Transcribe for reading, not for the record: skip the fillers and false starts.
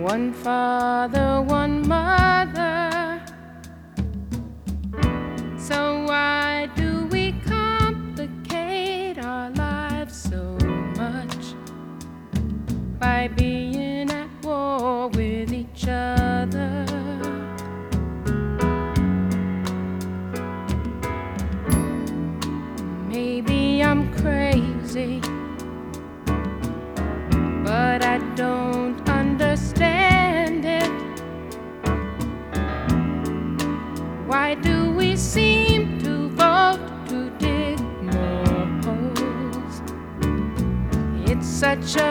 one father, one mother. So why do we complicate our lives so much by being at war with each other? Maybe I'm crazy, but I don't understand it. Why do we seem to vote to dig more holes? It's such a